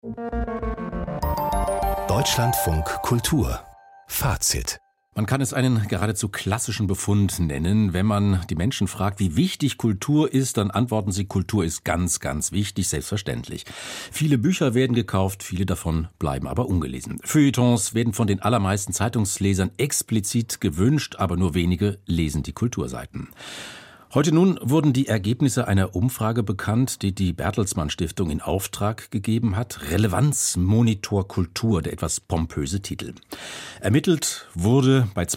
Deutschlandfunk Kultur. Fazit. Man kann es einen geradezu klassischen Befund nennen. Wenn man die Menschen fragt, wie wichtig Kultur ist, dann antworten sie, Kultur ist ganz, ganz wichtig, selbstverständlich. Viele Bücher werden gekauft, viele davon bleiben aber ungelesen. Feuilletons werden von den allermeisten Zeitungslesern explizit gewünscht, aber nur wenige lesen die Kulturseiten. Heute nun wurden die Ergebnisse einer Umfrage bekannt, die die Bertelsmann Stiftung in Auftrag gegeben hat. Relevanzmonitor Kultur, der etwas pompöse Titel. Ermittelt wurde bei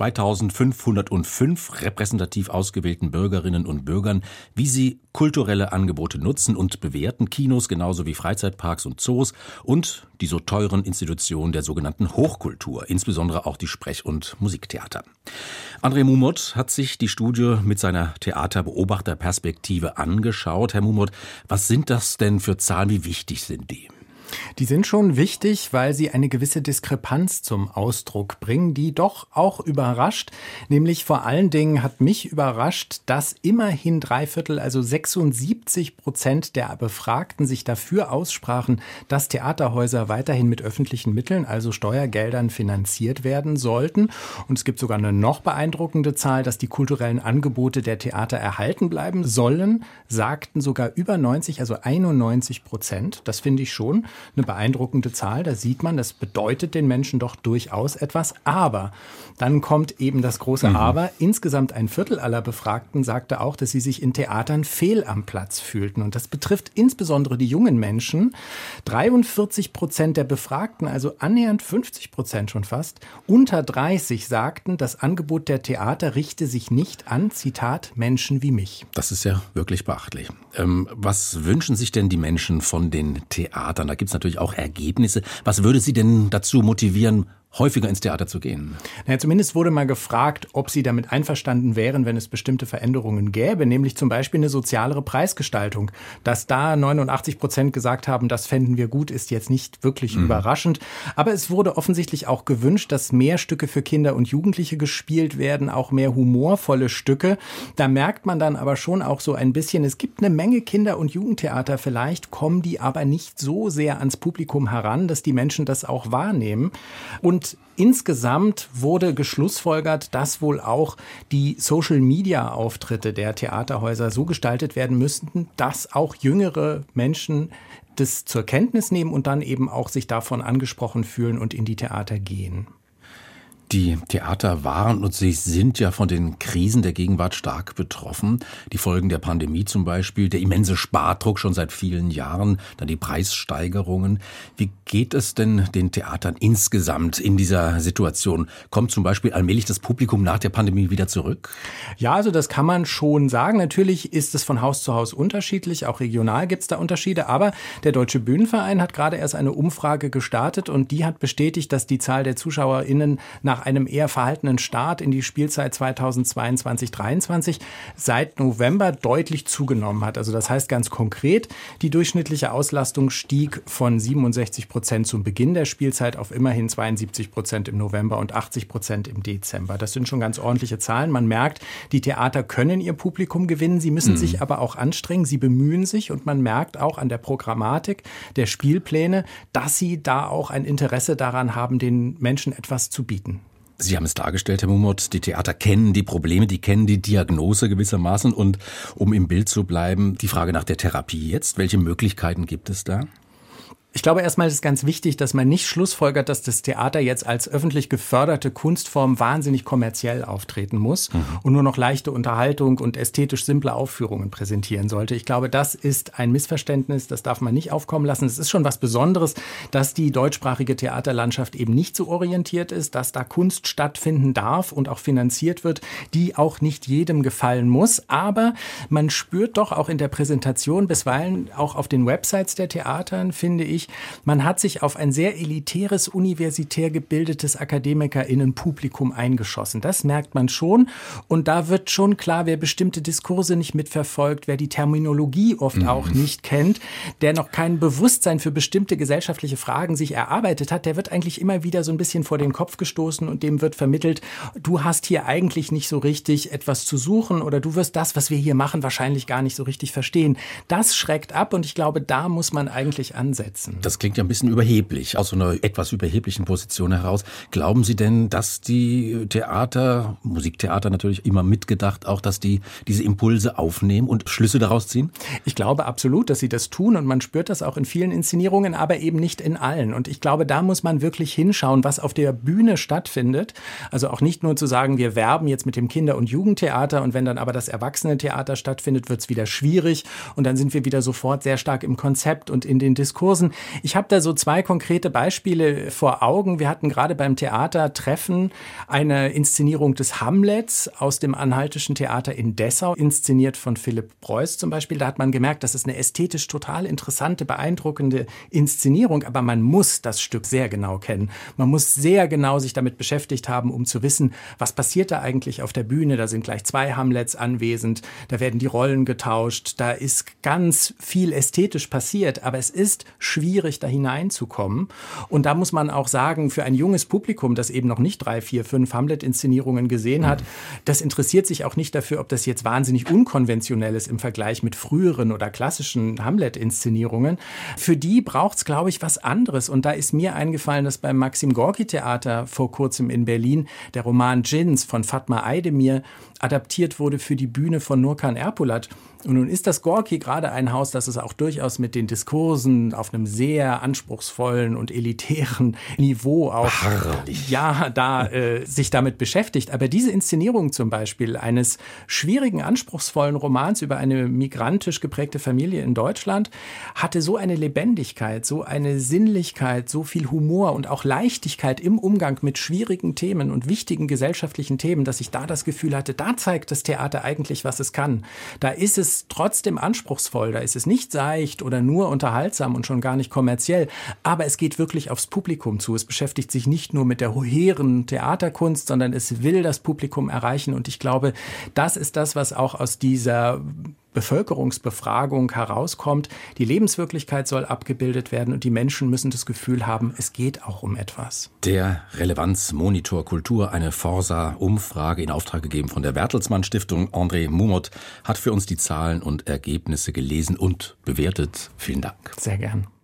2505 repräsentativ ausgewählten Bürgerinnen und Bürgern, wie sie kulturelle Angebote nutzen und bewerten, Kinos genauso wie Freizeitparks und Zoos und die so teuren Institutionen der sogenannten Hochkultur, insbesondere auch die Sprech- und Musiktheater. André Mumot hat sich die Studie mit seiner Theaterbeobachterperspektive angeschaut. Herr Mumot, was sind das denn für Zahlen? Wie wichtig sind die? Die sind schon wichtig, weil sie eine gewisse Diskrepanz zum Ausdruck bringen, die doch auch überrascht. Nämlich vor allen Dingen hat mich überrascht, dass immerhin 3/4, also 76% der Befragten sich dafür aussprachen, dass Theaterhäuser weiterhin mit öffentlichen Mitteln, also Steuergeldern, finanziert werden sollten. Und es gibt sogar eine noch beeindruckende Zahl, dass die kulturellen Angebote der Theater erhalten bleiben sollen, sagten sogar über 90, also 91%. Das finde ich schon eine beeindruckende Zahl. Da sieht man, das bedeutet den Menschen doch durchaus etwas. Aber dann kommt eben das große Aber. Insgesamt 1/4 aller Befragten sagte auch, dass sie sich in Theatern fehl am Platz fühlten. Und das betrifft insbesondere die jungen Menschen. 43% der Befragten, also annähernd 50% schon fast, unter 30 sagten, das Angebot der Theater richte sich nicht an, Zitat, Menschen wie mich. Das ist ja wirklich beachtlich. Was wünschen sich denn die Menschen von den Theatern? Da gibt es natürlich auch Ergebnisse. Was würde Sie denn dazu motivieren, häufiger ins Theater zu gehen? Naja, zumindest wurde mal gefragt, ob sie damit einverstanden wären, wenn es bestimmte Veränderungen gäbe, nämlich zum Beispiel eine sozialere Preisgestaltung. Dass da 89% gesagt haben, das fänden wir gut, ist jetzt nicht wirklich überraschend. Aber es wurde offensichtlich auch gewünscht, dass mehr Stücke für Kinder und Jugendliche gespielt werden, auch mehr humorvolle Stücke. Da merkt man dann aber schon auch so ein bisschen, es gibt eine Menge Kinder- und Jugendtheater, vielleicht kommen die aber nicht so sehr ans Publikum heran, dass die Menschen das auch wahrnehmen. Und insgesamt wurde geschlussfolgert, dass wohl auch die Social-Media-Auftritte der Theaterhäuser so gestaltet werden müssten, dass auch jüngere Menschen das zur Kenntnis nehmen und dann eben auch sich davon angesprochen fühlen und in die Theater gehen. Die Theater waren und sie sind ja von den Krisen der Gegenwart stark betroffen. Die Folgen der Pandemie zum Beispiel, der immense Spardruck schon seit vielen Jahren, dann die Preissteigerungen. Wie geht es denn den Theatern insgesamt in dieser Situation? Kommt zum Beispiel allmählich das Publikum nach der Pandemie wieder zurück? Ja, also das kann man schon sagen. Natürlich ist es von Haus zu Haus unterschiedlich. Auch regional gibt es da Unterschiede. Aber der Deutsche Bühnenverein hat gerade erst eine Umfrage gestartet und die hat bestätigt, dass die Zahl der ZuschauerInnen nach einem eher verhaltenen Start in die Spielzeit 2022/23 seit November deutlich zugenommen hat. Also das heißt ganz konkret, die durchschnittliche Auslastung stieg von 67% zum Beginn der Spielzeit auf immerhin 72% im November und 80% im Dezember. Das sind schon ganz ordentliche Zahlen. Man merkt, die Theater können ihr Publikum gewinnen, sie müssen sich aber auch anstrengen, sie bemühen sich und man merkt auch an der Programmatik der Spielpläne, dass sie da auch ein Interesse daran haben, den Menschen etwas zu bieten. Sie haben es dargestellt, Herr Mumot, die Theater kennen die Probleme, die kennen die Diagnose gewissermaßen. Und um im Bild zu bleiben, die Frage nach der Therapie jetzt. Welche Möglichkeiten gibt es da? Ich glaube, erstmal ist es ganz wichtig, dass man nicht schlussfolgert, dass das Theater jetzt als öffentlich geförderte Kunstform wahnsinnig kommerziell auftreten muss und nur noch leichte Unterhaltung und ästhetisch simple Aufführungen präsentieren sollte. Ich glaube, das ist ein Missverständnis, das darf man nicht aufkommen lassen. Es ist schon was Besonderes, dass die deutschsprachige Theaterlandschaft eben nicht so orientiert ist, dass da Kunst stattfinden darf und auch finanziert wird, die auch nicht jedem gefallen muss. Aber man spürt doch auch in der Präsentation, bisweilen auch auf den Websites der Theatern, finde ich, man hat sich auf ein sehr elitäres, universitär gebildetes AkademikerInnen-Publikum eingeschossen. Das merkt man schon. Und da wird schon klar, wer bestimmte Diskurse nicht mitverfolgt, wer die Terminologie oft auch nicht kennt, der noch kein Bewusstsein für bestimmte gesellschaftliche Fragen sich erarbeitet hat, der wird eigentlich immer wieder so ein bisschen vor den Kopf gestoßen und dem wird vermittelt, du hast hier eigentlich nicht so richtig etwas zu suchen oder du wirst das, was wir hier machen, wahrscheinlich gar nicht so richtig verstehen. Das schreckt ab und ich glaube, da muss man eigentlich ansetzen. setzen. Das klingt ja ein bisschen überheblich, aus so einer etwas überheblichen Position heraus. Glauben Sie denn, dass die Theater, Musiktheater natürlich immer mitgedacht, auch dass die diese Impulse aufnehmen und Schlüsse daraus ziehen? Ich glaube absolut, dass sie das tun und man spürt das auch in vielen Inszenierungen, aber eben nicht in allen. Und ich glaube, da muss man wirklich hinschauen, was auf der Bühne stattfindet. Also auch nicht nur zu sagen, wir werben jetzt mit dem Kinder- und Jugendtheater und wenn dann aber das Erwachsenentheater stattfindet, wird es wieder schwierig und dann sind wir wieder sofort sehr stark im Konzept und in den Diskursen. Ich habe da so 2 konkrete Beispiele vor Augen. Wir hatten gerade beim Theatertreffen eine Inszenierung des Hamlets aus dem Anhaltischen Theater in Dessau, inszeniert von Philipp Preuß zum Beispiel. Da hat man gemerkt, das ist eine ästhetisch total interessante, beeindruckende Inszenierung, aber man muss das Stück sehr genau kennen. Man muss sehr genau sich damit beschäftigt haben, um zu wissen, was passiert da eigentlich auf der Bühne. Da sind gleich 2 Hamlets anwesend, da werden die Rollen getauscht, da ist ganz viel ästhetisch passiert, aber es ist schwierig, da hineinzukommen. Und da muss man auch sagen, für ein junges Publikum, das eben noch nicht 3, 4, 5 Hamlet-Inszenierungen gesehen hat, das interessiert sich auch nicht dafür, ob das jetzt wahnsinnig unkonventionell ist im Vergleich mit früheren oder klassischen Hamlet-Inszenierungen. Für die braucht es, glaube ich, was anderes. Und da ist mir eingefallen, dass beim Maxim-Gorki-Theater vor kurzem in Berlin der Roman Djinns von Fatma Aydemir adaptiert wurde für die Bühne von Nurkan Erpolat. Und nun ist das Gorki gerade ein Haus, das es auch durchaus mit den Diskursen auf einem sehr anspruchsvollen und elitären Niveau auch sich damit beschäftigt. Aber diese Inszenierung zum Beispiel eines schwierigen, anspruchsvollen Romans über eine migrantisch geprägte Familie in Deutschland hatte so eine Lebendigkeit, so eine Sinnlichkeit, so viel Humor und auch Leichtigkeit im Umgang mit schwierigen Themen und wichtigen gesellschaftlichen Themen, dass ich da das Gefühl hatte, da zeigt das Theater eigentlich, was es kann. Da ist es trotzdem anspruchsvoll, da ist es nicht seicht oder nur unterhaltsam und schon gar nicht kommerziell, aber es geht wirklich aufs Publikum zu. Es beschäftigt sich nicht nur mit der hehren Theaterkunst, sondern es will das Publikum erreichen und ich glaube, das ist das, was auch aus dieser Bevölkerungsbefragung herauskommt. Die Lebenswirklichkeit soll abgebildet werden und die Menschen müssen das Gefühl haben, es geht auch um etwas. Der Relevanzmonitor Kultur, eine Forsa-Umfrage in Auftrag gegeben von der Bertelsmann Stiftung. André Mumot hat für uns die Zahlen und Ergebnisse gelesen und bewertet. Vielen Dank. Sehr gern.